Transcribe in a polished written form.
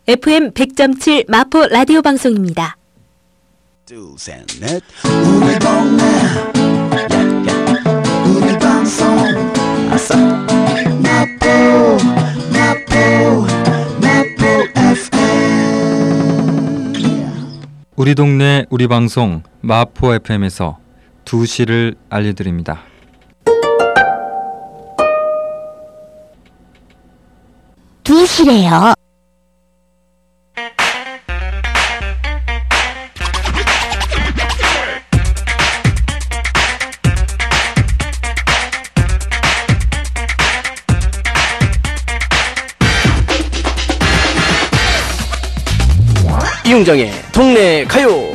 FM 100.7 마포 라디오 방송입니다. 둘, 셋, 넷. 우리 동네 우리 방송 아싸 마포 FM. 우리 동네 우리 방송 마포 FM에서 2시를 알려드립니다. 두 시래요. 이용정의 동네 가요.